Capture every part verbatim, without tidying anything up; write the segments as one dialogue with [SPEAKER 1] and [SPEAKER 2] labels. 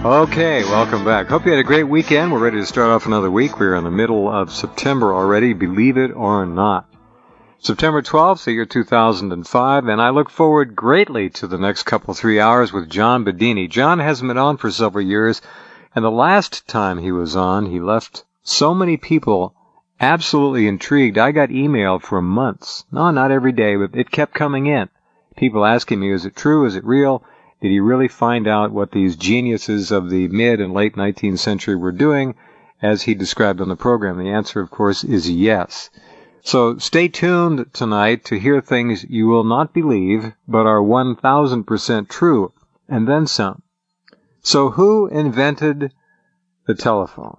[SPEAKER 1] Okay, welcome back. Hope you had a great weekend. We're ready to start off another week. We're in the middle of September already, believe it or not. September twelfth, the year two thousand five, and I look forward greatly to the next couple three hours with John Bedini. John hasn't been on for several years, and the last time he was on, he left so many people absolutely intrigued. I got email for months. No, not every day, but it kept coming in. People asking me, is it true? Is it real? Did he really find out what these geniuses of the mid and late nineteenth century were doing, as he described on the program? The answer, of course, is yes. So stay tuned tonight to hear things you will not believe, but are one thousand percent true, and then some. So who invented the telephone?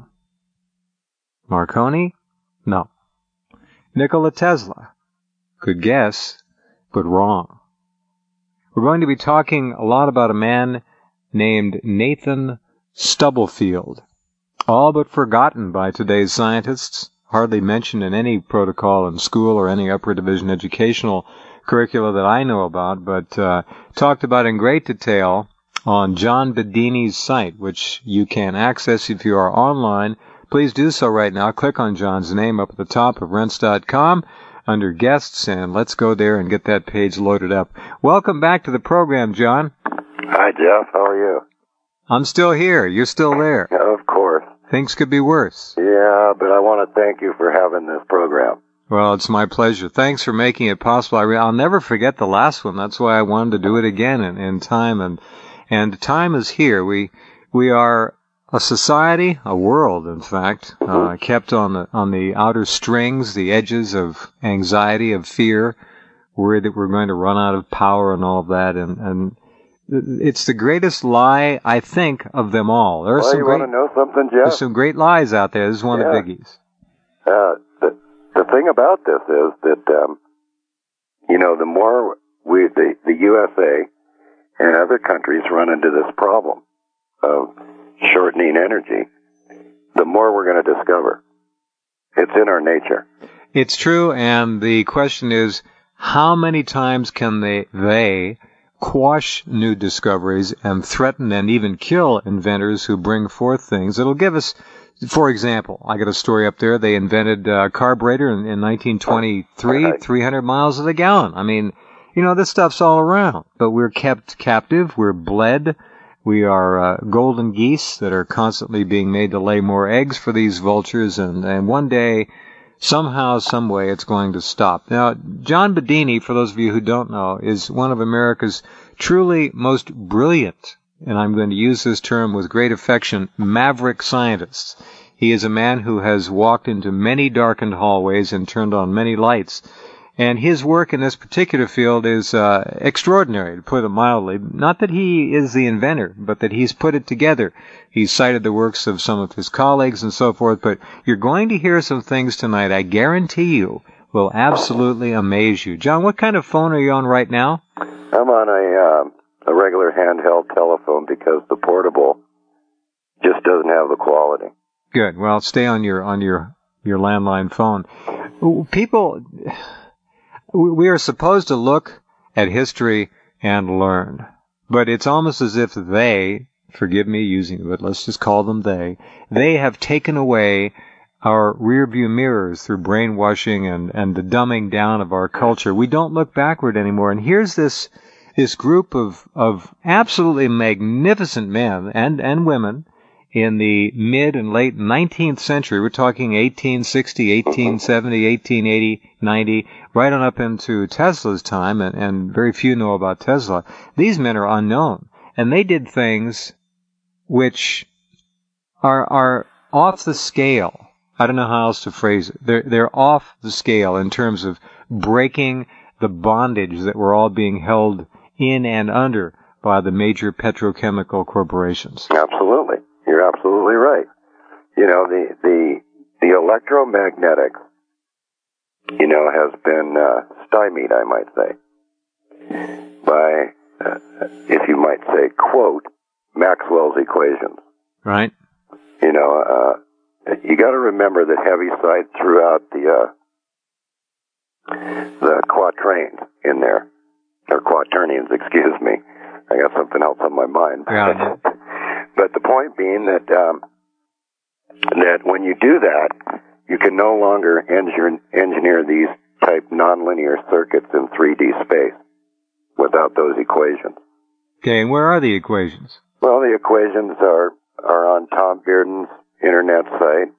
[SPEAKER 1] Marconi? No. Nikola Tesla? Good guess, but wrong. We're going to be talking a lot about a man named Nathan Stubblefield, all but forgotten by today's scientists, hardly mentioned in any protocol in school or any upper division educational curricula that I know about, but uh, talked about in great detail on John Bedini's site, which you can access if you are online. Please do so right now. Click on John's name up at the top of rense dot com. Under guests, and let's go there and get that page loaded up. Welcome back to the program, John.
[SPEAKER 2] Hi, Jeff. How are you?
[SPEAKER 1] I'm still here. You're still there.
[SPEAKER 2] Yeah, of course.
[SPEAKER 1] Things could be worse.
[SPEAKER 2] Yeah, but I want to thank you for having this program.
[SPEAKER 1] Well, it's my pleasure. Thanks for making it possible. I re- I'll never forget the last one. That's why I wanted to do it again in, in time, and and time is here. We we are a society, a world, in fact, uh, kept on the on the outer strings, the edges of anxiety, of fear, worried that we're going to run out of power and all of that. And, and it's the greatest lie, I think, of them all. There are
[SPEAKER 2] well,
[SPEAKER 1] some
[SPEAKER 2] you
[SPEAKER 1] great,
[SPEAKER 2] want to know something, Jeff?
[SPEAKER 1] There's some great lies out there. This is one
[SPEAKER 2] yeah.
[SPEAKER 1] of the biggies.
[SPEAKER 2] Uh, the, the thing about this is that, um, you know, the more we, the, the U S A and other countries run into this problem of shortening energy, the more we're going to discover. It's in our nature.
[SPEAKER 1] It's true, and the question is, how many times can they, they quash new discoveries and threaten and even kill inventors who bring forth things that'll give us, for example, I got a story up there, they invented a carburetor in, in nineteen twenty-three, right. three hundred miles to the gallon. I mean, you know, this stuff's all around, but we're kept captive, we're bled. We are uh, golden geese that are constantly being made to lay more eggs for these vultures, and, and one day, somehow, some way, it's going to stop. Now, John Bedini, for those of you who don't know, is one of America's truly most brilliant, and I'm going to use this term with great affection, maverick scientists. He is a man who has walked into many darkened hallways and turned on many lights. And his work in this particular field is uh, extraordinary, to put it mildly. Not that he is the inventor, but that he's put it together. He's cited the works of some of his colleagues and so forth. But you're going to hear some things tonight, I guarantee you, will absolutely amaze you. John, what kind of phone are you on right now?
[SPEAKER 2] I'm on a, uh, a regular handheld telephone because the portable just doesn't have the quality.
[SPEAKER 1] Good. Well, stay on your on your, your landline phone. People... We are supposed to look at history and learn, but it's almost as if they, forgive me using it, but let's just call them they, they have taken away our rearview mirrors through brainwashing and, and the dumbing down of our culture. We don't look backward anymore, and here's this this group of, of absolutely magnificent men and, and women in the mid and late nineteenth century. We're talking eighteen sixty, eighteen seventy, eighteen eighty, ninety, right on up into Tesla's time, and, and very few know about Tesla. These men are unknown, and they did things which are are off the scale. I don't know how else to phrase it. They're, they're off the scale in terms of breaking the bondage that we're all being held in and under by the major petrochemical corporations.
[SPEAKER 2] Absolutely. You're absolutely right. You know, the the the electromagnetic, you know, has been uh, stymied, I might say, by, uh, if you might say, quote, Maxwell's equations.
[SPEAKER 1] Right.
[SPEAKER 2] You know, uh, you got to remember that Heaviside threw out the uh, the quatrains in there, or quaternions, excuse me. I got something else on my mind.
[SPEAKER 1] Yeah.
[SPEAKER 2] But the point point being that um, that when you do that, you can no longer engineer, engineer these type nonlinear circuits in three D space without those equations.
[SPEAKER 1] Okay, and where are the equations?
[SPEAKER 2] Well, the equations are, are on Tom Bearden's internet site.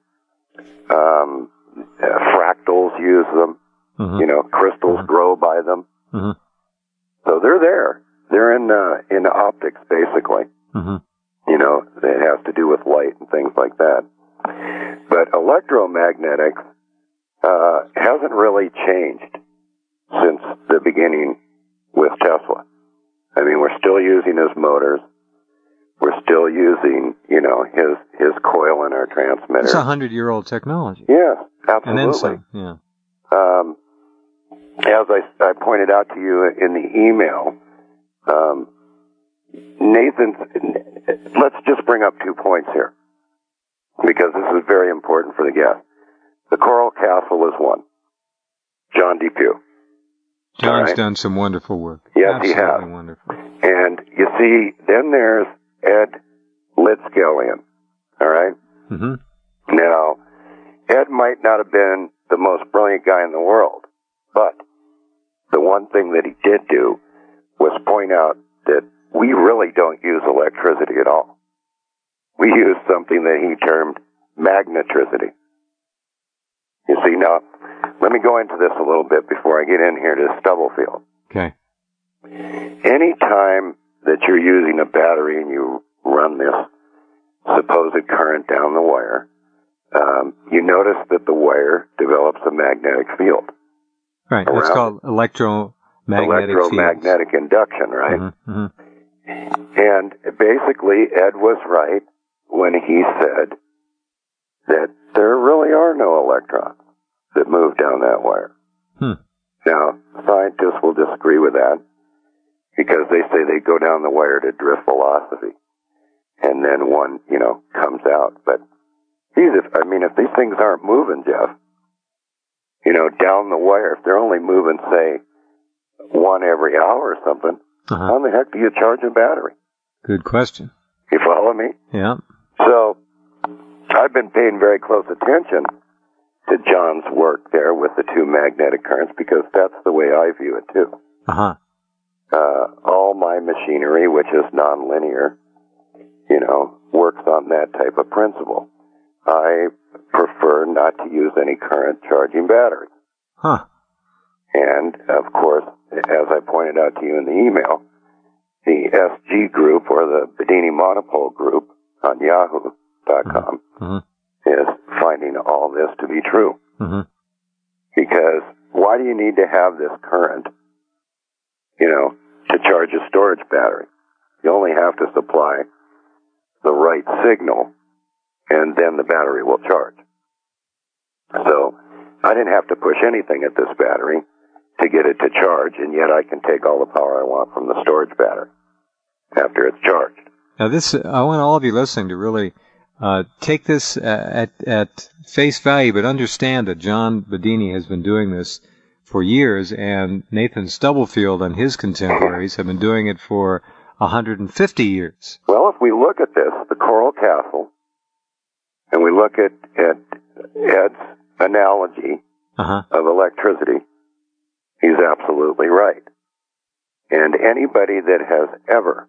[SPEAKER 2] Um, uh, fractals use them. Mm-hmm. You know, crystals mm-hmm. grow by them. Mm-hmm. So they're there. They're in uh, in optics, basically. Mm-hmm. You know, it has to do with light and things like that. But electromagnetics uh, hasn't really changed since the beginning with Tesla. I mean, we're still using his motors. We're still using, you know, his his coil in our transmitter.
[SPEAKER 1] It's a hundred-year-old technology.
[SPEAKER 2] Yeah, absolutely.
[SPEAKER 1] And then some, yeah.
[SPEAKER 2] Um, as I, I pointed out to you in the email, um, Nathan, let's just bring up two points here, because this is very important for the guest. The Coral Castle is one. John Depew.
[SPEAKER 1] John's right. done some wonderful work.
[SPEAKER 2] Yes,
[SPEAKER 1] Absolutely
[SPEAKER 2] he has.
[SPEAKER 1] Wonderful.
[SPEAKER 2] And you see, then there's Ed Litzkelian. All right?
[SPEAKER 1] Mm-hmm.
[SPEAKER 2] Now, Ed might not have been the most brilliant guy in the world, but the one thing that he did do was point out that we really don't use electricity at all. We use something that he termed magnetricity. You see, now, let me go into this a little bit before I get in here to Stubblefield.
[SPEAKER 1] Okay.
[SPEAKER 2] Any time that you're using a battery and you run this supposed current down the wire, um, you notice that the wire develops a magnetic field.
[SPEAKER 1] Right. That's called electromagnetic
[SPEAKER 2] Electromagnetic
[SPEAKER 1] fields.
[SPEAKER 2] induction, right?
[SPEAKER 1] Mm-hmm, mm-hmm.
[SPEAKER 2] And basically, Ed was right when he said that there really are no electrons that move down that wire.
[SPEAKER 1] Hmm.
[SPEAKER 2] Now, scientists will disagree with that because they say they go down the wire to drift velocity, and then one, you know, comes out. But, geez, if, I mean, if these things aren't moving, Jeff, you know, down the wire, if they're only moving, say, one every hour or something, uh-huh. how the heck do you charge a battery?
[SPEAKER 1] Good question.
[SPEAKER 2] You follow me?
[SPEAKER 1] Yeah.
[SPEAKER 2] So, I've been paying very close attention to John's work there with the two magnetic currents because that's the way I view it too.
[SPEAKER 1] Uh-huh.
[SPEAKER 2] Uh, all my machinery, which is nonlinear, you know, works on that type of principle. I prefer not to use any current charging batteries.
[SPEAKER 1] Huh.
[SPEAKER 2] And, of course, as I pointed out to you in the email, the S G group, or the Bedini Monopole group on yahoo dot com, mm-hmm. is finding all this to be true.
[SPEAKER 1] Mm-hmm.
[SPEAKER 2] Because why do you need to have this current, you know, to charge a storage battery? You only have to supply the right signal, and then the battery will charge. So I didn't have to push anything at this battery to get it to charge, and yet I can take all the power I want from the storage battery after it's charged.
[SPEAKER 1] Now, this, I want all of you listening to really uh, take this at, at face value, but understand that John Bedini has been doing this for years, and Nathan Stubblefield and his contemporaries have been doing it for one hundred fifty years.
[SPEAKER 2] Well, if we look at this, the Coral Castle, and we look at, at Ed's analogy
[SPEAKER 1] uh-huh.
[SPEAKER 2] of electricity, he's absolutely right. And anybody that has ever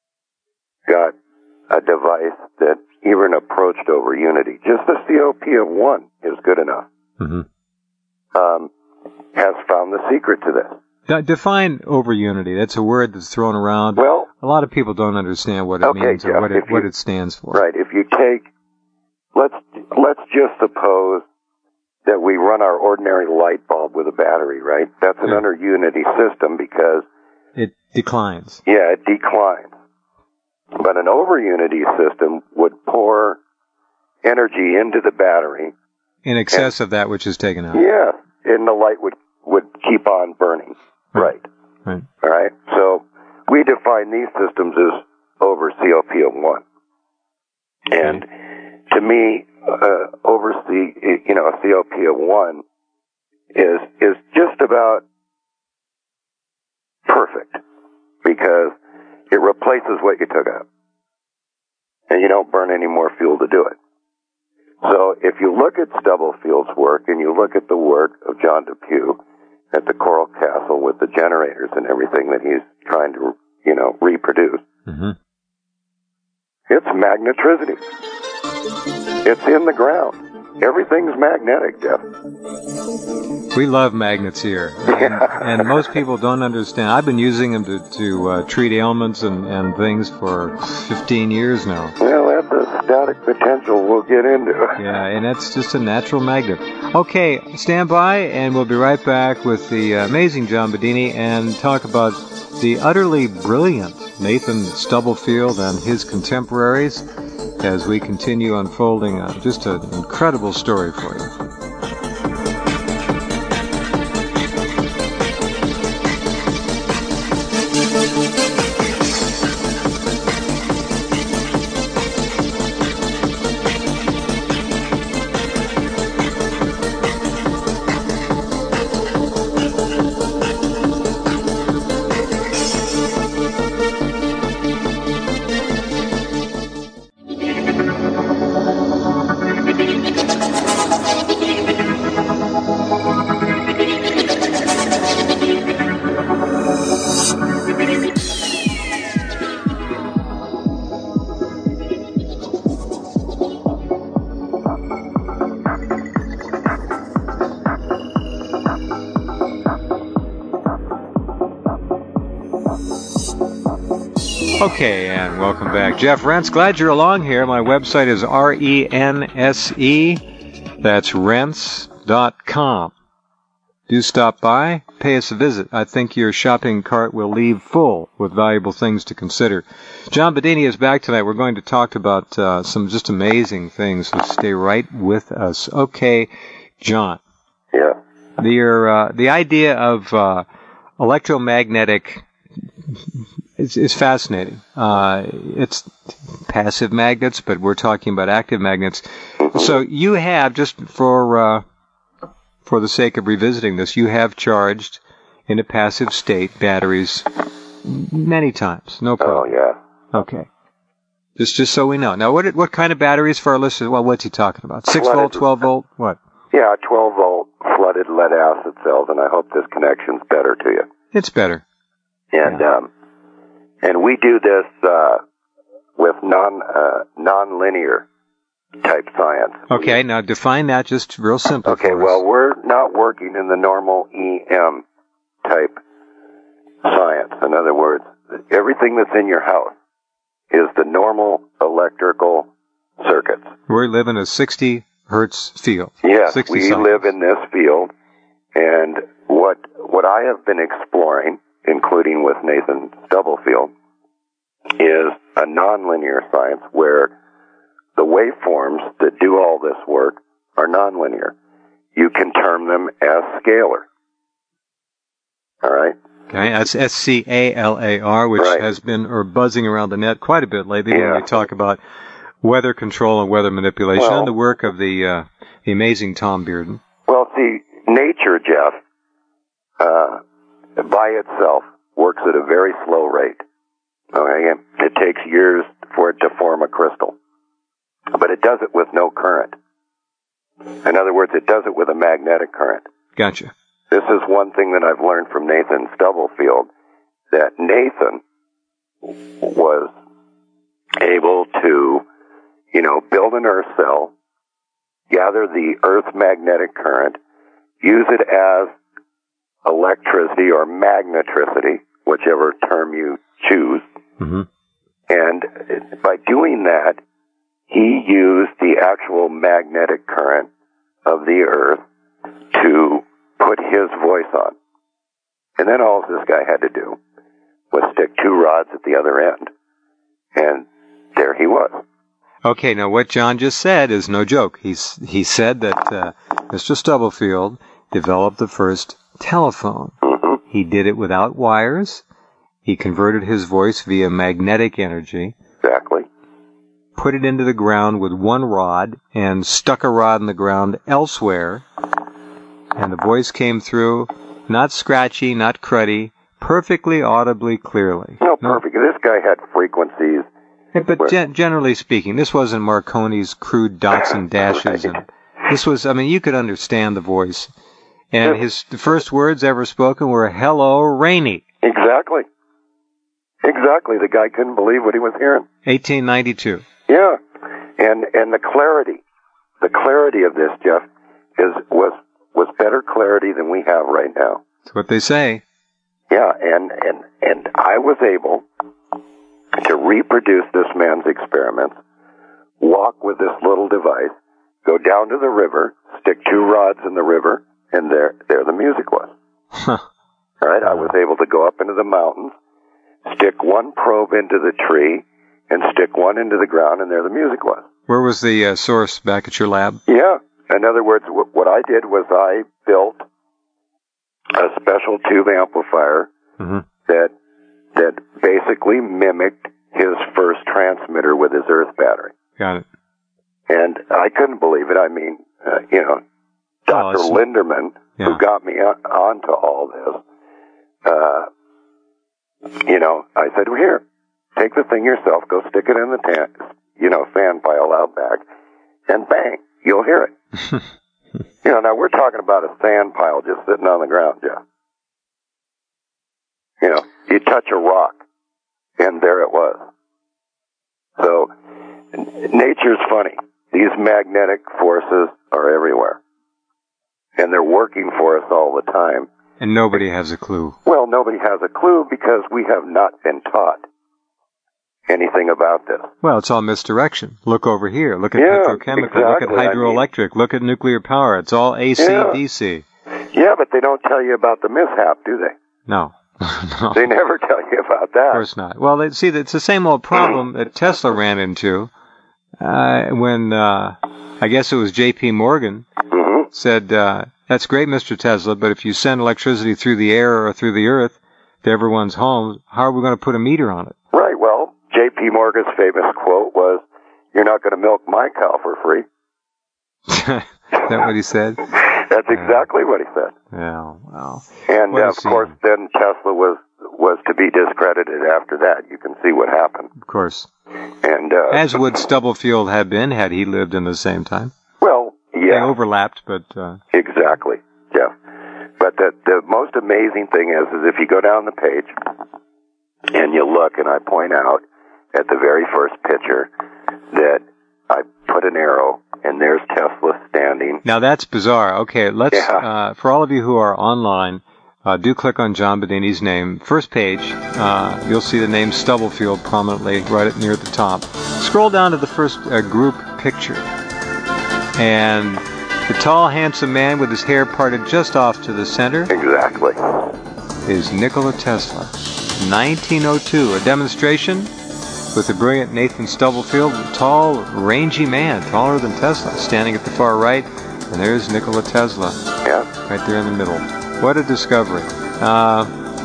[SPEAKER 2] got a device that even approached over unity, just the C O P of one is good enough,
[SPEAKER 1] mm-hmm.
[SPEAKER 2] um, has found the secret to this.
[SPEAKER 1] D- define over unity. That's a word that's thrown around.
[SPEAKER 2] Well,
[SPEAKER 1] a lot of people don't understand what it
[SPEAKER 2] okay,
[SPEAKER 1] means or
[SPEAKER 2] Jeff,
[SPEAKER 1] what it,
[SPEAKER 2] you,
[SPEAKER 1] what it stands for.
[SPEAKER 2] Right. If you take, let's let's just suppose that we run our ordinary light bulb with a battery, right? That's an
[SPEAKER 1] yeah.
[SPEAKER 2] under unity system because
[SPEAKER 1] it declines.
[SPEAKER 2] Yeah, it declines. But an over unity system would pour energy into the battery
[SPEAKER 1] in excess and, of that which is taken out.
[SPEAKER 2] Yeah, and the light would would keep on burning.
[SPEAKER 1] Right.
[SPEAKER 2] Right. All right. So we define these systems as over C O P of one. Okay. And to me, uh, over C, you know, C O P of one is is just about perfect because it replaces what you took out. and you don't burn any more fuel to do it. So if you look at Stubblefield's work and you look at the work of John Depew at the Coral Castle with the generators and everything that he's trying to, you know, reproduce,
[SPEAKER 1] mm-hmm.
[SPEAKER 2] it's magnetricity. It's in the ground. Everything's magnetic, Jeff.
[SPEAKER 1] We love magnets here, and, and most people don't understand. I've been using them to, to uh, treat ailments and, and things for fifteen years now.
[SPEAKER 2] Well, that's a static potential we'll get into.
[SPEAKER 1] Yeah, and that's just a natural magnet. Okay, stand by, and we'll be right back with the amazing John Bedini and talk about the utterly brilliant Nathan Stubblefield and his contemporaries as we continue unfolding uh, just an incredible story for you. Okay, and welcome back. Jeff Rense, glad you're along here. My website is R E N S E. That's Rense dot com. Do stop by, pay us a visit. I think your shopping cart will leave full with valuable things to consider. John Bedini is back tonight. We're going to talk about uh, some just amazing things, so stay right with us. Okay, John.
[SPEAKER 2] Yeah.
[SPEAKER 1] The, uh, the idea of uh, electromagnetic is, is fascinating. Uh, it's passive magnets, but we're talking about active magnets. So you have, just for uh, for the sake of revisiting this, you have charged in a passive state batteries many times. No problem.
[SPEAKER 2] Oh, yeah.
[SPEAKER 1] Okay. Just just so we know. Now, what what kind of batteries for our listeners? Well, what's he talking about? six
[SPEAKER 2] Flooded.
[SPEAKER 1] volt, twelve volt? What?
[SPEAKER 2] Yeah, twelve volt flooded lead acid cells, and I hope this connection's better to you.
[SPEAKER 1] It's better.
[SPEAKER 2] And
[SPEAKER 1] Yeah.
[SPEAKER 2] um, and we do this uh, with non uh, non-linear type science.
[SPEAKER 1] Okay, now define that just real simple.
[SPEAKER 2] Okay,
[SPEAKER 1] for us.
[SPEAKER 2] well, we're not working in the normal E M type science. In other words, everything that's in your house is the normal electrical circuits.
[SPEAKER 1] We live in a sixty hertz field.
[SPEAKER 2] Yes,
[SPEAKER 1] sixty
[SPEAKER 2] we
[SPEAKER 1] cycles.
[SPEAKER 2] live in this field, and what what I have been exploring, including with Nathan Stubblefield, is a nonlinear science where the waveforms that do all this work are nonlinear. You can term them as scalar. All right?
[SPEAKER 1] Okay, that's S C A L A R, which
[SPEAKER 2] Right.
[SPEAKER 1] has been or buzzing around the net quite a bit lately
[SPEAKER 2] Yeah.
[SPEAKER 1] when we talk about weather control and weather manipulation
[SPEAKER 2] Well-
[SPEAKER 1] and the work of the uh, the amazing Tom Bearden.
[SPEAKER 2] Well, see, nature, Jeff, uh, by itself works at a very slow rate. Okay? It takes years for it to form a crystal. But it does it with no current. In other words, it does it with a magnetic current.
[SPEAKER 1] Gotcha.
[SPEAKER 2] This is one thing that I've learned from Nathan Stubblefield, that Nathan was able to, you know, build an earth cell, gather the Earth's magnetic current, use it as electricity or magnetricity, whichever term you choose.
[SPEAKER 1] Mm-hmm.
[SPEAKER 2] And by doing that, he used the actual magnetic current of the Earth to put his voice on. And then all this guy had to do was stick two rods at the other end. And there he was.
[SPEAKER 1] Okay, now what John just said is no joke. He's, he said that uh, Mister Stubblefield developed the first telephone.
[SPEAKER 2] Mm-hmm.
[SPEAKER 1] He did it without wires. He converted his voice via magnetic energy,
[SPEAKER 2] Exactly.
[SPEAKER 1] put it into the ground with one rod, and stuck a rod in the ground elsewhere, and the voice came through, not scratchy, not cruddy, perfectly audibly clearly.
[SPEAKER 2] No, perfect. This guy had frequencies
[SPEAKER 1] Yeah, but gen- generally speaking, this wasn't Marconi's crude dots and dashes,
[SPEAKER 2] Right.
[SPEAKER 1] and this was, I mean, you could understand the voice. And
[SPEAKER 2] Yeah.
[SPEAKER 1] his the first words ever spoken were, "Hello, Rainey."
[SPEAKER 2] Exactly. Exactly. The guy couldn't believe what he was hearing.
[SPEAKER 1] eighteen ninety-two.
[SPEAKER 2] Yeah. And and the clarity, the clarity of this, Jeff, is was was better clarity than we have right now.
[SPEAKER 1] That's what they say.
[SPEAKER 2] Yeah, and, and, and I was able to reproduce this man's experiments, walk with this little device, go down to the river, stick two rods in the river, and there, there the music was.
[SPEAKER 1] Huh.
[SPEAKER 2] All right, I was able to go up into the mountains, stick one probe into the tree, and stick one into the ground, and there the music was.
[SPEAKER 1] Where was the uh, source? Back at your lab?
[SPEAKER 2] Yeah. In other words, w- what I did was I built a special tube amplifier
[SPEAKER 1] Mm-hmm.
[SPEAKER 2] that that basically mimicked his first transmitter with his Earth battery.
[SPEAKER 1] Got it.
[SPEAKER 2] And I couldn't believe it. I mean, uh, you know, Doctor
[SPEAKER 1] Oh,
[SPEAKER 2] Linderman,
[SPEAKER 1] yeah.
[SPEAKER 2] who got me on, onto all this, uh, you know, I said, well, here, take the thing yourself, go stick it in the tan, you know, fan pile out back, and bang, you'll hear it. You know, now we're talking about a sand pile just sitting on the ground, Jeff. You know, you touch a rock, and there it was. So, n- nature's funny. These magnetic forces are everywhere. And they're working for us all the time.
[SPEAKER 1] And nobody has a clue.
[SPEAKER 2] Well, nobody has a clue because we have not been taught anything about this.
[SPEAKER 1] Well, it's all misdirection. Look over here. Look at
[SPEAKER 2] Yeah,
[SPEAKER 1] petrochemical. Look at
[SPEAKER 2] exactly. I mean-
[SPEAKER 1] hydroelectric. Look at nuclear power. It's all A C,
[SPEAKER 2] Yeah.
[SPEAKER 1] D C.
[SPEAKER 2] Yeah, but they don't tell you about the mishap, do they?
[SPEAKER 1] No. No.
[SPEAKER 2] They never tell you about that.
[SPEAKER 1] Of course not. Well, they, see, it's the same old problem that Tesla ran into uh, when, uh, I guess it was J P Morgan,
[SPEAKER 2] hmm
[SPEAKER 1] said, uh, that's great, Mister Tesla, but if you send electricity through the air or through the earth to everyone's homes, how are we going to put a meter on it?
[SPEAKER 2] Right, well, J P Morgan's famous quote was, "You're not going to milk my cow for free."
[SPEAKER 1] Is that what he said?
[SPEAKER 2] That's exactly what he said.
[SPEAKER 1] Yeah, well.
[SPEAKER 2] And
[SPEAKER 1] What a
[SPEAKER 2] uh, of course,
[SPEAKER 1] scene.
[SPEAKER 2] then Tesla was was to be discredited after that. You can see what happened.
[SPEAKER 1] Of course.
[SPEAKER 2] And uh,
[SPEAKER 1] As would Stubblefield have been had he lived in the same time.
[SPEAKER 2] well,
[SPEAKER 1] They
[SPEAKER 2] yeah,
[SPEAKER 1] overlapped, but uh,
[SPEAKER 2] exactly, Jeff. But the the most amazing thing is, is if you go down the page and you look, and I point out at the very first picture that I put an arrow, and there's Tesla standing.
[SPEAKER 1] now that's bizarre. Okay, let's,
[SPEAKER 2] Yeah.
[SPEAKER 1] uh, for all of you who are online, uh, do click on John Bedini's name. First page, uh, you'll see the name Stubblefield prominently right at, near the top. Scroll down to the first uh, group picture. And the tall, handsome man with his hair parted just off to the center
[SPEAKER 2] Exactly.
[SPEAKER 1] is Nikola Tesla. nineteen oh two, a demonstration with the brilliant Nathan Stubblefield, a tall, rangy man, taller than Tesla, standing at the far right, and there's Nikola Tesla,
[SPEAKER 2] Yeah.
[SPEAKER 1] right there in the middle. What a discovery. Uh,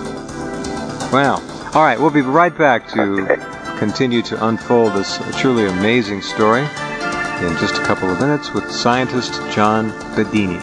[SPEAKER 1] well, all right, we'll be right back to
[SPEAKER 2] Okay.
[SPEAKER 1] continue to unfold this truly amazing story in just a couple of minutes with scientist John Bedini.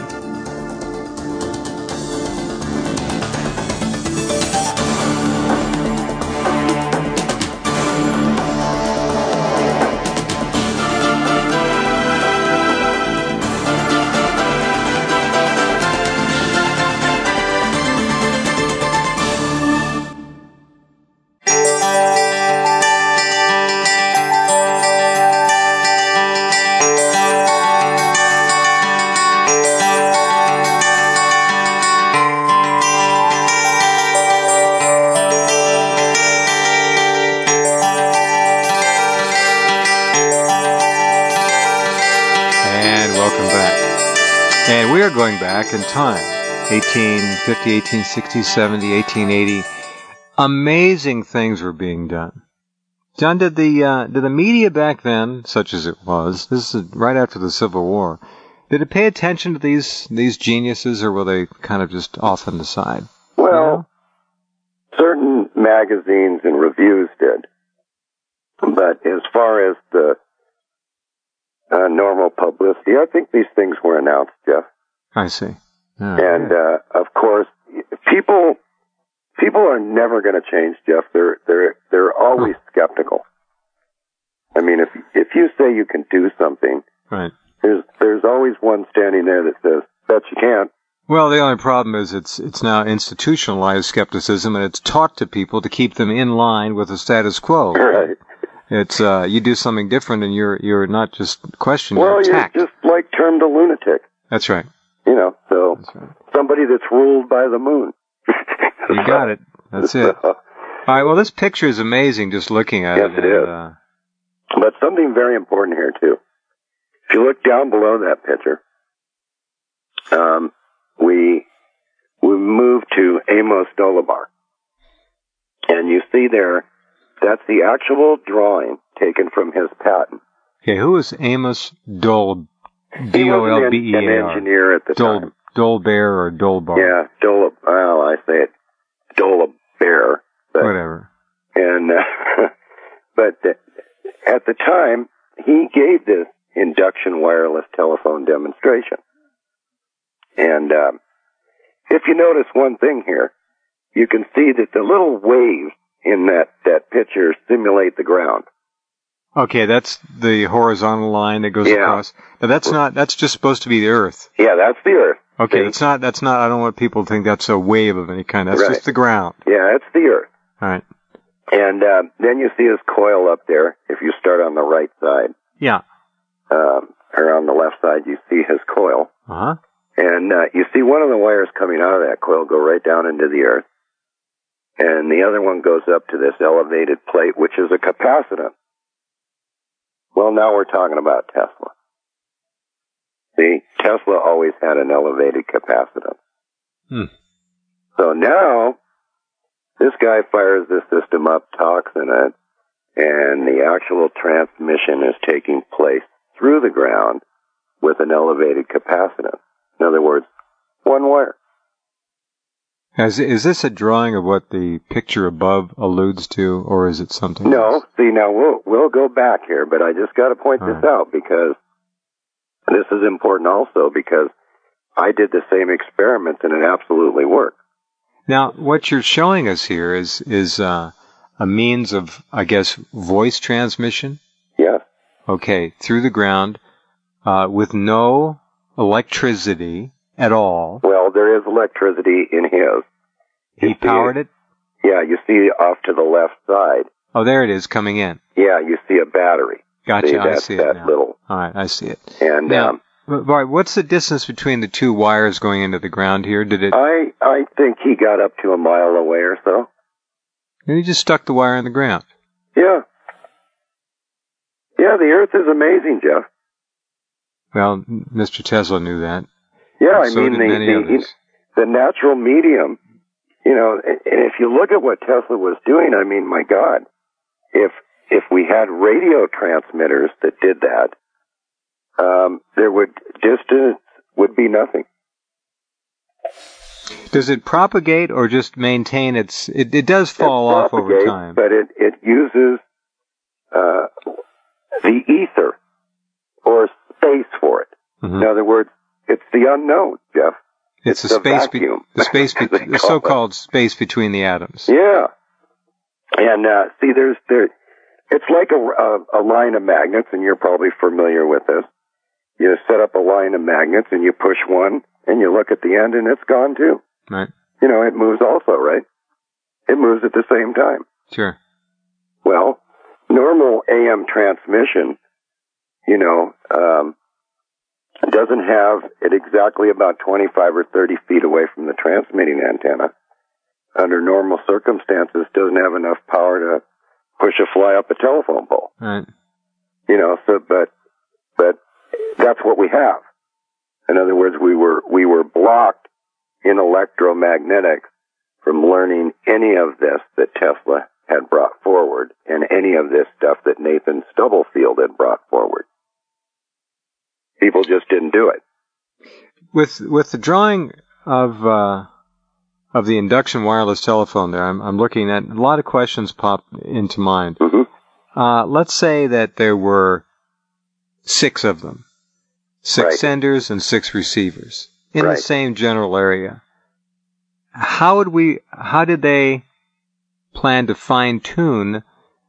[SPEAKER 1] And welcome back. And we are going back in time. eighteen fifty, eighteen sixty, seventy, eighteen eighty. Amazing things were being done. John, did the, uh, did the media back then, such as it was, this is right after the Civil War, did it pay attention to these, these geniuses, or were they kind of just off on the side?
[SPEAKER 2] Well, certain magazines and reviews did. But as far as the uh, normal publicity, I think these things were announced, Jeff.
[SPEAKER 1] I see. Yeah,
[SPEAKER 2] And,
[SPEAKER 1] yeah.
[SPEAKER 2] uh, of course, people, people are never going to change, Jeff. They're, they're, they're always skeptical. I mean, if if you say you can do something,
[SPEAKER 1] right,
[SPEAKER 2] there's there's always one standing there that says, "Bet you can't."
[SPEAKER 1] Well, the only problem is it's it's now institutionalized skepticism, and it's taught to people to keep them in line with the status quo.
[SPEAKER 2] Right.
[SPEAKER 1] It's uh, you do something different, and you're you're not just questioned,
[SPEAKER 2] well,
[SPEAKER 1] you're attacked.
[SPEAKER 2] You're just like termed a lunatic.
[SPEAKER 1] That's right.
[SPEAKER 2] You know, so
[SPEAKER 1] that's right.
[SPEAKER 2] Somebody that's ruled by the moon.
[SPEAKER 1] You got it. That's it. All right. Well, this picture is amazing. Just looking at
[SPEAKER 2] yes,
[SPEAKER 1] it.
[SPEAKER 2] Yes, it
[SPEAKER 1] and,
[SPEAKER 2] is.
[SPEAKER 1] Uh,
[SPEAKER 2] but something very important here too. If you look down below that picture, um, we we moved to Amos Dolibar, and you see there, that's the actual drawing taken from his patent.
[SPEAKER 1] Okay, who is Amos Dol?
[SPEAKER 2] D O L B E A R. He was an engineer at the
[SPEAKER 1] Dol,
[SPEAKER 2] time.
[SPEAKER 1] Dolbear or Dolbar?
[SPEAKER 2] Yeah, Dol. Well, I say it Dolabear. But,
[SPEAKER 1] Whatever.
[SPEAKER 2] And uh, but at the time, he gave this induction wireless telephone demonstration. And um, if you notice one thing here, you can see that the little waves in that, that picture simulate the ground.
[SPEAKER 1] Okay, that's the horizontal line that goes
[SPEAKER 2] yeah.
[SPEAKER 1] across. Now that's not, that's just supposed to be the Earth.
[SPEAKER 2] Yeah, that's the Earth.
[SPEAKER 1] Okay,
[SPEAKER 2] see?
[SPEAKER 1] that's not, that's not, I don't want people to think that's a wave of any kind. That's
[SPEAKER 2] right.
[SPEAKER 1] just the ground.
[SPEAKER 2] Yeah, it's the Earth.
[SPEAKER 1] All right.
[SPEAKER 2] And uh, then you see his coil up there. If you start on the right side.
[SPEAKER 1] Yeah.
[SPEAKER 2] Um, or on the left side, you see his coil.
[SPEAKER 1] Uh-huh.
[SPEAKER 2] And uh, you see one of the wires coming out of that coil go right down into the Earth. And the other one goes up to this elevated plate, which is a capacitance. Well, now we're talking about Tesla. See, Tesla always had an elevated capacitance.
[SPEAKER 1] Hmm.
[SPEAKER 2] So now, this guy fires this system up, talks in it, and the actual transmission is taking place through the ground with an elevated capacitance. In other words, one wire.
[SPEAKER 1] Is, is this a drawing of what the picture above alludes to, or is it something
[SPEAKER 2] No.
[SPEAKER 1] else?
[SPEAKER 2] See, now we'll we'll go back here, but I just got to point
[SPEAKER 1] All
[SPEAKER 2] this
[SPEAKER 1] right.
[SPEAKER 2] out because this is important also because I did the same experiments and it absolutely worked.
[SPEAKER 1] Now, what you're showing us here is is uh, a means of, I guess, voice transmission.
[SPEAKER 2] Yes.
[SPEAKER 1] Okay, through the ground, uh, with no electricity at all.
[SPEAKER 2] Well, there is electricity in his.
[SPEAKER 1] He
[SPEAKER 2] You see
[SPEAKER 1] powered it?
[SPEAKER 2] Yeah, you see off to the left side.
[SPEAKER 1] Oh, there it is, coming in.
[SPEAKER 2] Yeah, you see a battery.
[SPEAKER 1] Gotcha,
[SPEAKER 2] see,
[SPEAKER 1] I
[SPEAKER 2] that's
[SPEAKER 1] see it
[SPEAKER 2] that
[SPEAKER 1] now.
[SPEAKER 2] little.
[SPEAKER 1] All right, I see it.
[SPEAKER 2] And
[SPEAKER 1] now,
[SPEAKER 2] um,
[SPEAKER 1] Bart, what's the distance between the two wires going into the ground here? Did it?
[SPEAKER 2] I I think he got up to a mile away or so.
[SPEAKER 1] And he just stuck the wire in the ground.
[SPEAKER 2] Yeah. Yeah, the Earth is amazing, Jeff.
[SPEAKER 1] Well, Mister Tesla knew that.
[SPEAKER 2] Yeah,
[SPEAKER 1] And
[SPEAKER 2] I
[SPEAKER 1] so
[SPEAKER 2] mean
[SPEAKER 1] did
[SPEAKER 2] the
[SPEAKER 1] many
[SPEAKER 2] the,
[SPEAKER 1] others.
[SPEAKER 2] the natural medium. You know, and if you look at what Tesla was doing, I mean, my God, if if we had radio transmitters that did that, um, there would distance would be nothing.
[SPEAKER 1] Does it propagate or just maintain its? It, it does fall
[SPEAKER 2] It
[SPEAKER 1] off over
[SPEAKER 2] propagates,
[SPEAKER 1] time.
[SPEAKER 2] but it it uses uh, the ether or space for it.
[SPEAKER 1] Mm-hmm.
[SPEAKER 2] In other words, it's the unknown, Jeff.
[SPEAKER 1] It's,
[SPEAKER 2] it's
[SPEAKER 1] the space, be,
[SPEAKER 2] vacuum,
[SPEAKER 1] the space, be,
[SPEAKER 2] as they
[SPEAKER 1] the
[SPEAKER 2] call
[SPEAKER 1] so-called it. space between the atoms.
[SPEAKER 2] Yeah, and uh, see, there's there. It's like a, a a line of magnets, and you're probably familiar with this. You set up a line of magnets, and you push one, and you look at the end, and it's gone too.
[SPEAKER 1] Right.
[SPEAKER 2] You know, it moves also, right? It moves at the same time.
[SPEAKER 1] Sure.
[SPEAKER 2] Well, normal A M transmission, you know, um, doesn't have it exactly about twenty-five or thirty feet away from the transmitting antenna. Under normal circumstances, doesn't have enough power to push a fly up a telephone pole.
[SPEAKER 1] Right.
[SPEAKER 2] You know, so, but, but that's what we have. In other words, we were, we were blocked in electromagnetics from learning any of this that Tesla had brought forward and any of this stuff that Nathan Stubblefield had brought forward. People just didn't do it.
[SPEAKER 1] With with the drawing of uh, of the induction wireless telephone there, I'm, I'm looking at a lot of questions pop into mind.
[SPEAKER 2] Mm-hmm.
[SPEAKER 1] Uh, let's say that there were six of them, six
[SPEAKER 2] Right.
[SPEAKER 1] senders and six receivers in
[SPEAKER 2] Right.
[SPEAKER 1] the same general area. How would we? How did they plan to fine tune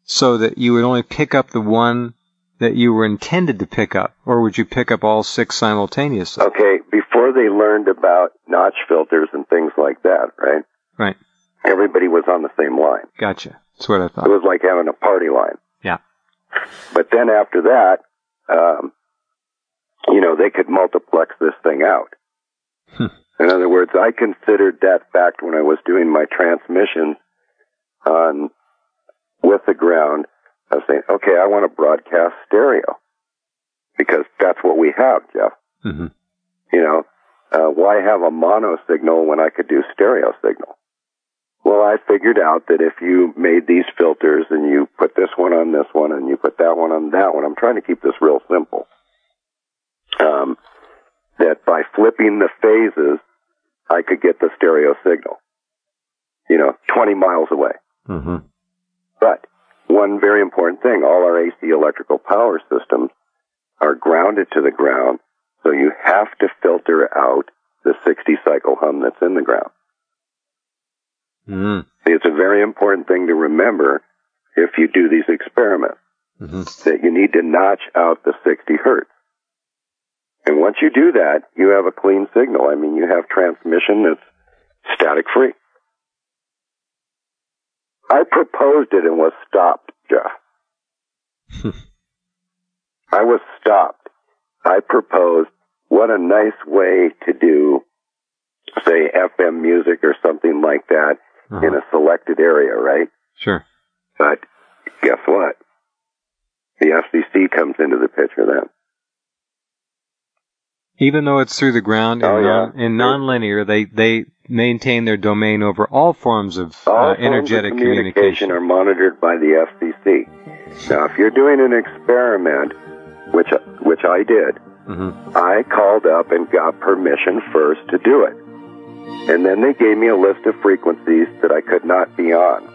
[SPEAKER 1] so that you would only pick up the one that you were intended to pick up, or would you pick up all six simultaneously?
[SPEAKER 2] Okay, before they learned about notch filters and things like that, right?
[SPEAKER 1] Right.
[SPEAKER 2] Everybody was on the same line.
[SPEAKER 1] Gotcha. That's what I thought.
[SPEAKER 2] It was like having a party line.
[SPEAKER 1] Yeah.
[SPEAKER 2] But then after that, um, you know, they could multiplex this thing out.
[SPEAKER 1] Hmm.
[SPEAKER 2] In other words, I considered that fact when I was doing my transmissions on with the ground. I was saying, okay, I want to broadcast stereo because that's what we have, Jeff.
[SPEAKER 1] Mm-hmm.
[SPEAKER 2] You know, uh, why have a mono signal when I could do stereo signal? Well, I figured out that if you made these filters and you put this one on this one and you put that one on that one, I'm trying to keep this real simple, um, that by flipping the phases, I could get the stereo signal, you know, twenty miles away.
[SPEAKER 1] Mm-hmm.
[SPEAKER 2] But one very important thing, all our A C electrical power systems are grounded to the ground, so you have to filter out the sixty cycle hum that's in the ground.
[SPEAKER 1] Mm.
[SPEAKER 2] It's a very important thing to remember if you do these experiments,
[SPEAKER 1] mm-hmm.
[SPEAKER 2] that you need to notch out the sixty hertz. And once you do that, you have a clean signal. I mean, you have transmission that's static free. I proposed it and was stopped, Jeff. I was stopped. I proposed, what a nice way to do, say, F M music or something like that uh-huh. in a selected area, right?
[SPEAKER 1] Sure.
[SPEAKER 2] But guess what? The F C C comes into the picture then.
[SPEAKER 1] Even though it's through the ground
[SPEAKER 2] oh,
[SPEAKER 1] in,
[SPEAKER 2] yeah.
[SPEAKER 1] non, in nonlinear, they, they maintain their domain over all forms of
[SPEAKER 2] all
[SPEAKER 1] uh, energetic
[SPEAKER 2] forms of communication.
[SPEAKER 1] communication
[SPEAKER 2] Are monitored by the F C C. Now, if you're doing an experiment, which which I did,
[SPEAKER 1] mm-hmm.
[SPEAKER 2] I called up and got permission first to do it. And then they gave me a list of frequencies that I could not be on.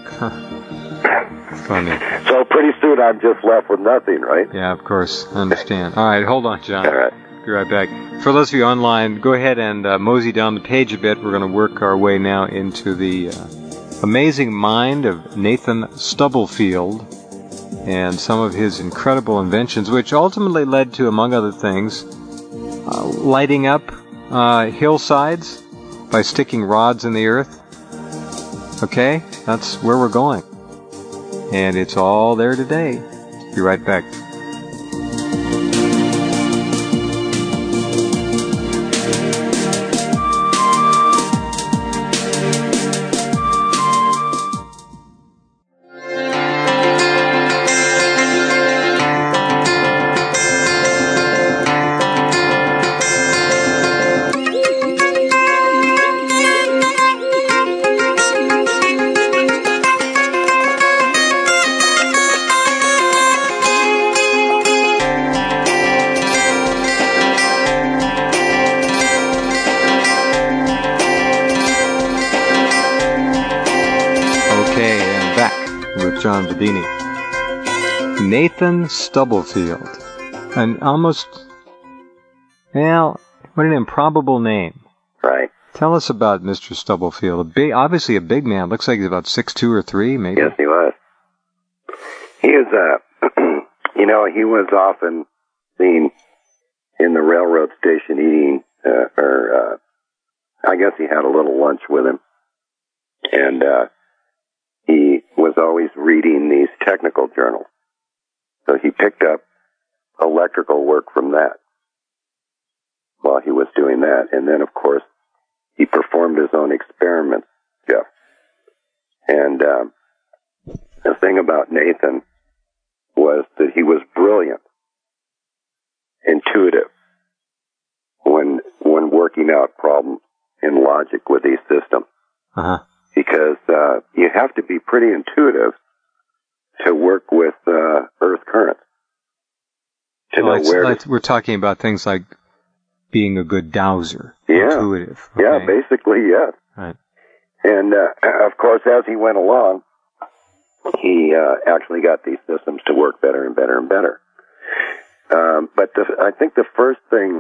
[SPEAKER 1] Funny.
[SPEAKER 2] So pretty soon I'm just left with nothing, right?
[SPEAKER 1] Yeah, of course. I understand. All right, hold on, John.
[SPEAKER 2] All right.
[SPEAKER 1] Be right back. For those of you online, go ahead and uh, mosey down the page a bit. We're going to work our way now into the uh, amazing mind of Nathan Stubblefield and some of his incredible inventions, which ultimately led to, among other things, uh, lighting up uh, hillsides by sticking rods in the earth. Okay? That's where we're going. And it's all there today. Be right back. John Bedini. Nathan Stubblefield. An almost, well, what an improbable name.
[SPEAKER 2] Right.
[SPEAKER 1] Tell us about Mister Stubblefield. A big, obviously a big man. Looks like he's about six two or three, maybe.
[SPEAKER 2] Yes, he was. He is, uh, you know, he was often seen in the railroad station eating, uh, or, uh, I guess he had a little lunch with him. And, uh, he was always reading these technical journals. So he picked up electrical work from that while he was doing that. And then, of course, he performed his own experiments, Jeff. And um, the thing about Nathan was that he was brilliant, intuitive, when when working out problems in logic with these systems.
[SPEAKER 1] Uh-huh.
[SPEAKER 2] Because uh, you have to be pretty intuitive to work with uh, earth currents. To
[SPEAKER 1] well,
[SPEAKER 2] know
[SPEAKER 1] it's,
[SPEAKER 2] where
[SPEAKER 1] it's, to... We're talking about things like being a good dowser.
[SPEAKER 2] Yeah.
[SPEAKER 1] Intuitive. Okay.
[SPEAKER 2] Yeah, basically, yes.
[SPEAKER 1] Right.
[SPEAKER 2] And, uh, of course, as he went along, he uh, actually got these systems to work better and better and better. Um, but the, I think the first thing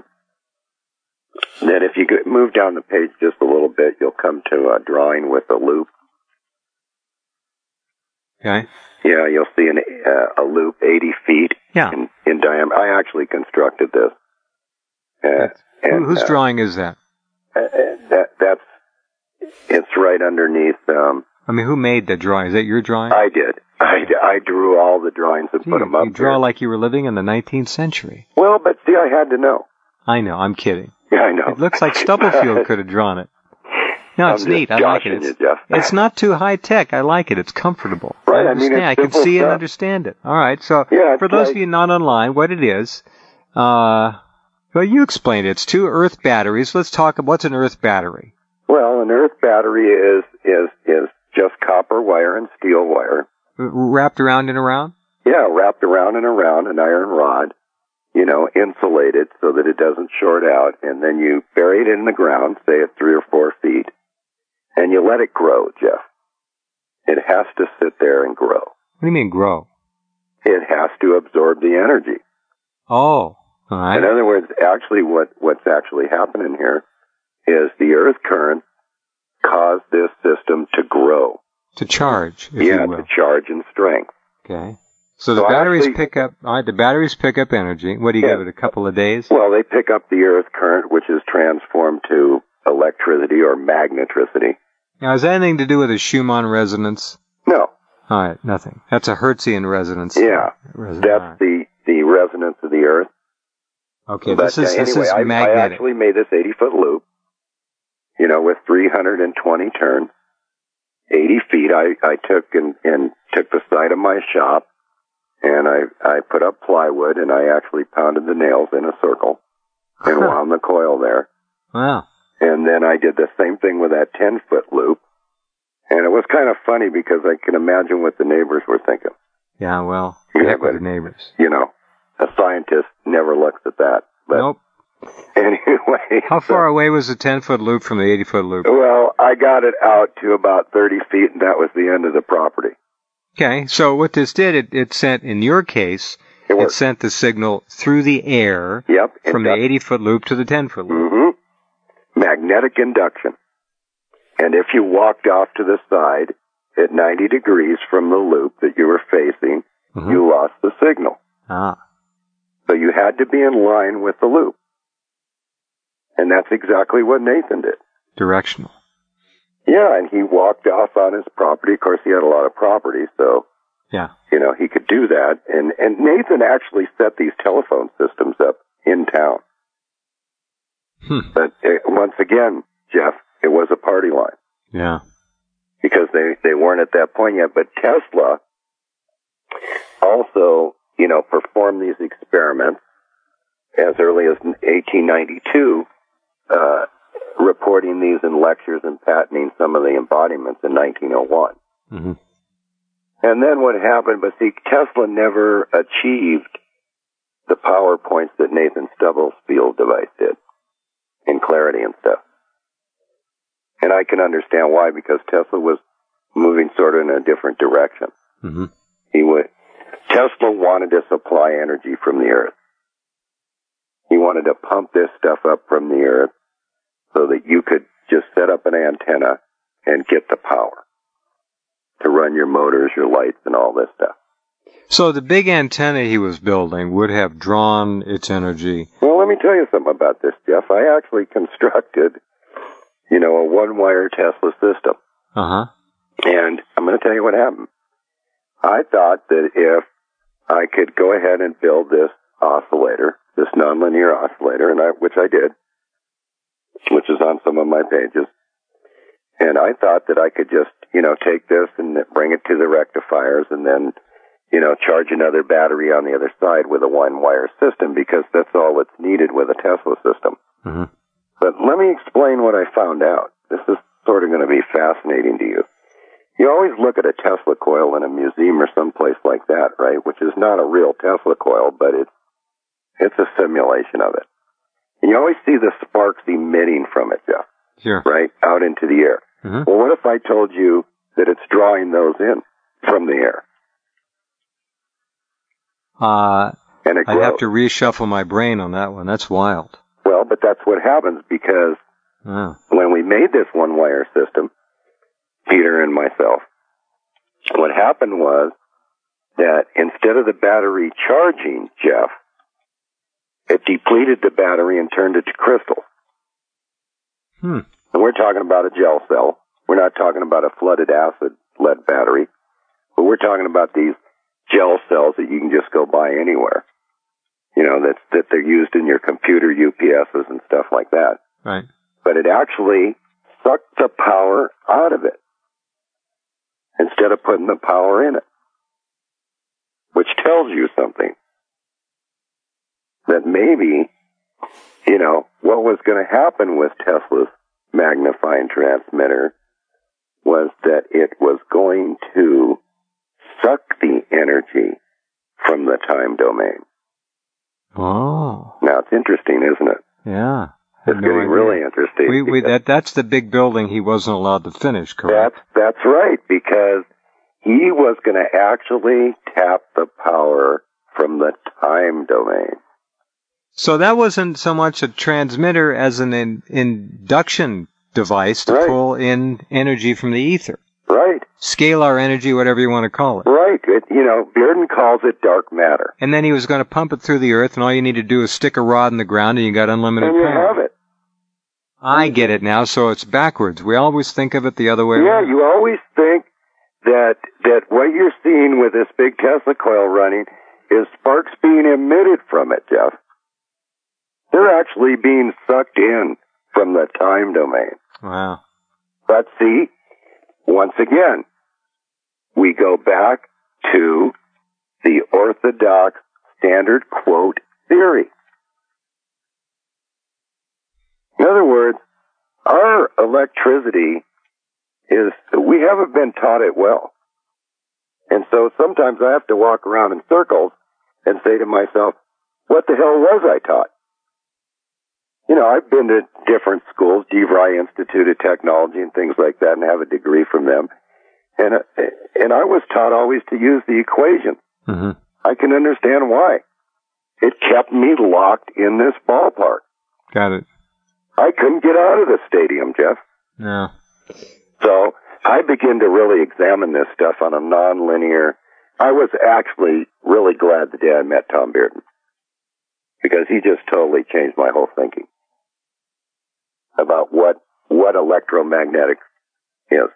[SPEAKER 2] that if you move down the page just a little bit, you'll come to a drawing with a loop.
[SPEAKER 1] Okay.
[SPEAKER 2] Yeah, you'll see an, uh, a loop eighty feet
[SPEAKER 1] Yeah.
[SPEAKER 2] in, in diameter. I actually constructed this. Uh,
[SPEAKER 1] Who,
[SPEAKER 2] and,
[SPEAKER 1] whose
[SPEAKER 2] uh,
[SPEAKER 1] drawing is that?
[SPEAKER 2] uh, that that's it's right underneath. Um,
[SPEAKER 1] I mean, who made that drawing? Is that your drawing?
[SPEAKER 2] I did. I, I drew all the drawings and
[SPEAKER 1] Gee,
[SPEAKER 2] put them up
[SPEAKER 1] you draw
[SPEAKER 2] there.
[SPEAKER 1] like you were living in the nineteenth century.
[SPEAKER 2] Well, but see, I had to know.
[SPEAKER 1] I know. I'm kidding.
[SPEAKER 2] Yeah, I know.
[SPEAKER 1] It looks like Stubblefield could have drawn it. No, it's
[SPEAKER 2] I'm just
[SPEAKER 1] neat. I like it.
[SPEAKER 2] joshing
[SPEAKER 1] It's,
[SPEAKER 2] you, Jeff.
[SPEAKER 1] it's not too high tech. I like it. It's comfortable.
[SPEAKER 2] Right, I mean,
[SPEAKER 1] understand.
[SPEAKER 2] it's
[SPEAKER 1] I can
[SPEAKER 2] simple
[SPEAKER 1] see and
[SPEAKER 2] stuff.
[SPEAKER 1] understand it. All right. So
[SPEAKER 2] Yeah, it's
[SPEAKER 1] for those
[SPEAKER 2] like-
[SPEAKER 1] of you not online, what it is, uh, well, you explained it. It's two Earth batteries. Let's talk about what's an Earth battery.
[SPEAKER 2] Well, an earth battery is is is just copper wire and steel wire.
[SPEAKER 1] R- Wrapped around and around?
[SPEAKER 2] Yeah, wrapped around and around an iron rod, you know, insulated so that it doesn't short out, and then you bury it in the ground, say at three or four feet, and you let it grow, Jeff. It has to sit there and grow.
[SPEAKER 1] What do you mean grow?
[SPEAKER 2] It has to absorb the energy.
[SPEAKER 1] Oh, all right.
[SPEAKER 2] In other words, actually what, what's actually happening here is the earth current caused this system to grow.
[SPEAKER 1] To charge, if
[SPEAKER 2] yeah,
[SPEAKER 1] you will.
[SPEAKER 2] to charge in strength.
[SPEAKER 1] Okay. So the
[SPEAKER 2] So
[SPEAKER 1] batteries
[SPEAKER 2] actually-
[SPEAKER 1] pick up, all right, the batteries pick up energy. What do you
[SPEAKER 2] Yeah.
[SPEAKER 1] give it, a couple of days?
[SPEAKER 2] Well, they pick up the earth current, which is transformed to electricity or magnetricity.
[SPEAKER 1] Now, has that anything to do with a Schumann resonance?
[SPEAKER 2] No.
[SPEAKER 1] All right, nothing. That's a Hertzian resonance.
[SPEAKER 2] Yeah.
[SPEAKER 1] Reson-
[SPEAKER 2] That's
[SPEAKER 1] all right.
[SPEAKER 2] the, the resonance of the earth.
[SPEAKER 1] Okay,
[SPEAKER 2] But
[SPEAKER 1] this is,
[SPEAKER 2] uh,
[SPEAKER 1] this
[SPEAKER 2] anyway,
[SPEAKER 1] is
[SPEAKER 2] I, I
[SPEAKER 1] magnetic.
[SPEAKER 2] actually made this eighty-foot loop, you know, with three hundred twenty turns. eighty feet I, I took and, and took the side of my shop, and I, I put up plywood, and I actually pounded the nails in a circle and wound the coil there.
[SPEAKER 1] Wow.
[SPEAKER 2] And then I did the same thing with that ten-foot loop. And it was kind of funny because I can imagine what the neighbors were thinking.
[SPEAKER 1] Yeah, well,
[SPEAKER 2] Yeah,
[SPEAKER 1] heck with
[SPEAKER 2] but-
[SPEAKER 1] the neighbors.
[SPEAKER 2] You know, a scientist never looks at that. But
[SPEAKER 1] Nope.
[SPEAKER 2] anyway.
[SPEAKER 1] How
[SPEAKER 2] so-
[SPEAKER 1] far away was the ten-foot loop from the eighty-foot loop?
[SPEAKER 2] Well, I got it out to about thirty feet, and that was the end of the property.
[SPEAKER 1] Okay, so what this did, it, it sent, in your case,
[SPEAKER 2] It
[SPEAKER 1] it
[SPEAKER 2] worked.
[SPEAKER 1] sent the signal through the air
[SPEAKER 2] Yep.
[SPEAKER 1] from the eighty-foot loop to the ten-foot loop.
[SPEAKER 2] Mm-hmm. Magnetic induction. And if you walked off to the side at ninety degrees from the loop that you were facing,
[SPEAKER 1] Mhm.
[SPEAKER 2] you lost the signal.
[SPEAKER 1] Ah,
[SPEAKER 2] So you had to be in line with the loop. And that's exactly what Nathan did.
[SPEAKER 1] directional.
[SPEAKER 2] Yeah, and he walked off on his property. Of course, he had a lot of property, so,
[SPEAKER 1] Yeah.
[SPEAKER 2] you know, he could do that. And, and Nathan actually set these telephone systems up in town.
[SPEAKER 1] Hmm.
[SPEAKER 2] But uh, once again, Jeff, it was a party line
[SPEAKER 1] Yeah.
[SPEAKER 2] because they, they weren't at that point yet. But Tesla also, you know, performed these experiments as early as eighteen ninety-two, uh, reporting these in lectures and patenting some of the embodiments in nineteen oh one.
[SPEAKER 1] Mm-hmm.
[SPEAKER 2] And then what happened, but see, Tesla never achieved the power points that Nathan Stubblefield device did in clarity and stuff. And I can understand why, because Tesla was moving sort of in a different direction.
[SPEAKER 1] Mm-hmm.
[SPEAKER 2] He would, Tesla wanted to supply energy from the earth. He wanted to pump this stuff up from the earth so that you could just set up an antenna and get the power to run your motors, your lights, and all this stuff.
[SPEAKER 1] So the big antenna he was building would have drawn its energy.
[SPEAKER 2] Well, let me tell you something about this, Jeff. I actually constructed, you know, a one-wire Tesla system.
[SPEAKER 1] Uh-huh.
[SPEAKER 2] And I'm going to tell you what happened. I thought that if I could go ahead and build this oscillator, this nonlinear oscillator, and I, which I did, which is on some of my pages, and I thought that I could just, you know, take this and bring it to the rectifiers and then, you know, charge another battery on the other side with a one-wire system, because that's all that's needed with a Tesla system.
[SPEAKER 1] Mm-hmm.
[SPEAKER 2] But let me explain what I found out. This is sort of going to be fascinating to you. You always look at a Tesla coil in a museum or someplace like that, right? Which is not a real Tesla coil, but it's, it's a simulation of it. And you always see the sparks emitting from it, Jeff,
[SPEAKER 1] Sure.
[SPEAKER 2] right? Out into the air.
[SPEAKER 1] Mm-hmm.
[SPEAKER 2] Well, what if I told you that it's drawing those in from the air?
[SPEAKER 1] Uh,
[SPEAKER 2] And it
[SPEAKER 1] I'd
[SPEAKER 2] grows.
[SPEAKER 1] have to reshuffle my brain on that one. That's wild.
[SPEAKER 2] Well, but that's what happens, because
[SPEAKER 1] Oh.
[SPEAKER 2] when we made this one-wire system, Peter and myself, what happened was that instead of the battery charging, Jeff, it depleted the battery and turned it to crystal.
[SPEAKER 1] Hmm.
[SPEAKER 2] And we're talking about a gel cell. We're not talking about a flooded acid lead battery, but we're talking about these gel cells that you can just go buy anywhere. You know, that's, that they're used in your computer U P S's and stuff like that.
[SPEAKER 1] Right.
[SPEAKER 2] But it actually sucked the power out of it instead of putting the power in it, which tells you something. That maybe, you know, what was going to happen with Tesla's magnifying transmitter was that it was going to suck the energy from the time domain.
[SPEAKER 1] Oh.
[SPEAKER 2] Now, it's interesting, isn't it?
[SPEAKER 1] Yeah.
[SPEAKER 2] It's
[SPEAKER 1] no
[SPEAKER 2] getting
[SPEAKER 1] idea.
[SPEAKER 2] really interesting.
[SPEAKER 1] We, we, that, that's the big building he wasn't allowed to finish, correct?
[SPEAKER 2] That's, that's right, because he was going to actually tap the power from the time domain.
[SPEAKER 1] So that wasn't so much a transmitter as an in, induction device to
[SPEAKER 2] Right.
[SPEAKER 1] pull in energy from the ether.
[SPEAKER 2] Right.
[SPEAKER 1] Scalar energy, whatever you want to call it.
[SPEAKER 2] Right. It, you know, Bearden calls it dark matter.
[SPEAKER 1] And then he was going to pump it through the earth, and all you need to do is stick a rod in the ground, and you got unlimited
[SPEAKER 2] And you
[SPEAKER 1] power.
[SPEAKER 2] have it.
[SPEAKER 1] I get it now, so it's backwards. We always think of it the other way
[SPEAKER 2] Yeah,
[SPEAKER 1] around.
[SPEAKER 2] you always think that that what you're seeing with this big Tesla coil running is sparks being emitted from it, Jeff. They're actually being sucked in from the time domain.
[SPEAKER 1] Wow.
[SPEAKER 2] But see, once again, we go back to the orthodox standard quote theory. In other words, our electricity is, we haven't been taught it well. And so sometimes I have to walk around in circles and say to myself, what the hell was I taught? You know, I've been to different schools, DeVry Institute of Technology and things like that, and have a degree from them. And uh, and I was taught always to use the equation.
[SPEAKER 1] Mm-hmm.
[SPEAKER 2] I can understand why. It kept me locked in this ballpark.
[SPEAKER 1] Got it.
[SPEAKER 2] I couldn't get out of the stadium, Jeff.
[SPEAKER 1] No.
[SPEAKER 2] So I began to really examine this stuff on a nonlinear. I was actually really glad the day I met Tom Bearden, because he just totally changed my whole thinking about what what electromagnetic is.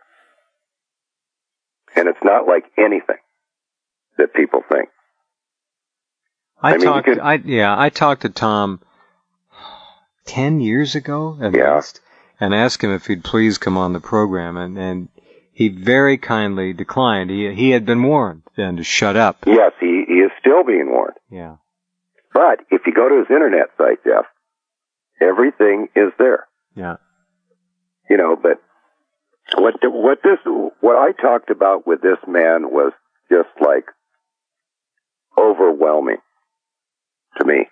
[SPEAKER 2] And it's not like anything that people think.
[SPEAKER 1] I,
[SPEAKER 2] I mean,
[SPEAKER 1] talked.
[SPEAKER 2] you could-
[SPEAKER 1] I yeah. I talked to Tom ten years ago at
[SPEAKER 2] Yeah.
[SPEAKER 1] least, and asked him if he'd please come on the program, and and he very kindly declined. He he had been warned then to shut up.
[SPEAKER 2] Yes, he, he is still being warned.
[SPEAKER 1] Yeah.
[SPEAKER 2] But if you go to his internet site, Jeff, everything is there.
[SPEAKER 1] Yeah.
[SPEAKER 2] You know, but what what this what I talked about with this man was just like overwhelming to me.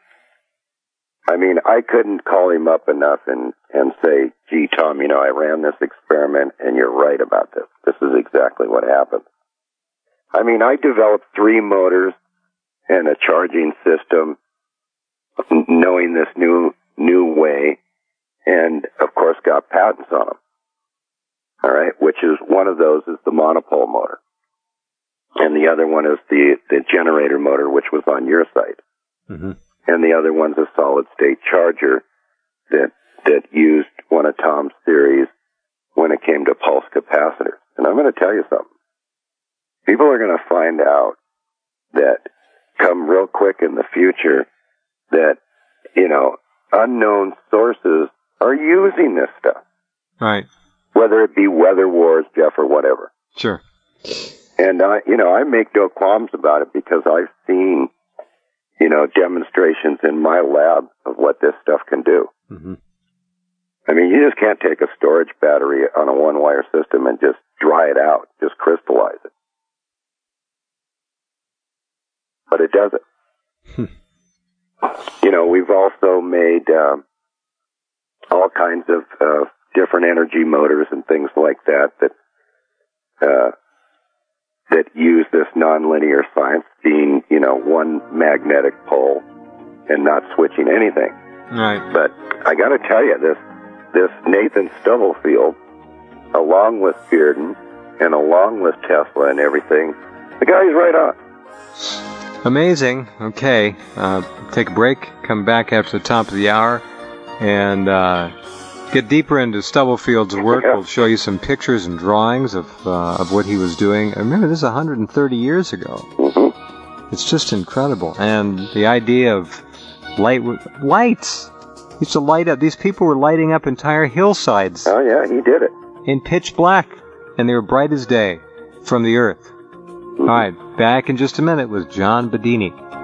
[SPEAKER 2] I mean, I couldn't call him up enough and and say, "Gee, Tom, you know, I ran this experiment, and you're right about this. This is exactly what happened." I mean, I developed three motors and a charging system, knowing this new new way, and of course got patents on them. All right, which is one of those is the monopole motor, and the other one is the the generator motor, which was on your site,
[SPEAKER 1] Mm-hmm.
[SPEAKER 2] and the other one's a solid state charger that that used one of Tom's theories when it came to pulse capacitors. And I'm going to tell you something. People are going to find out that come real quick in the future that, you know, unknown sources are using this stuff.
[SPEAKER 1] Right.
[SPEAKER 2] Whether it be weather wars, Jeff, or whatever.
[SPEAKER 1] Sure.
[SPEAKER 2] And, I, you know, I make no qualms about it because I've seen, you know, demonstrations in my lab of what this stuff can do.
[SPEAKER 1] Mm-hmm.
[SPEAKER 2] I mean, you just can't take a storage battery on a one-wire system and just dry it out, just crystallize it. But it does it. You know, we've also made um, all kinds of uh, different energy motors and things like that that uh, that use this nonlinear science, being, you know, one magnetic pole and not switching anything.
[SPEAKER 1] Right.
[SPEAKER 2] But I got to tell you, this this Nathan Stubblefield, along with Bearden and along with Tesla and everything, the guy's right on.
[SPEAKER 1] Amazing. Okay. Uh, take a break. Come back after the top of the hour. And uh, get deeper into Stubblefield's work.
[SPEAKER 2] Yeah.
[SPEAKER 1] We'll show you some pictures and drawings of uh, of what he was doing. Remember, this is one hundred thirty years ago.
[SPEAKER 2] Mm-hmm.
[SPEAKER 1] It's just incredible. And the idea of light, lights. He used to light up. These people were lighting up entire hillsides.
[SPEAKER 2] Oh, yeah, he did it.
[SPEAKER 1] In pitch black. And they were bright as day from the earth.
[SPEAKER 2] Mm-hmm.
[SPEAKER 1] All right, back in just a minute with John Bedini.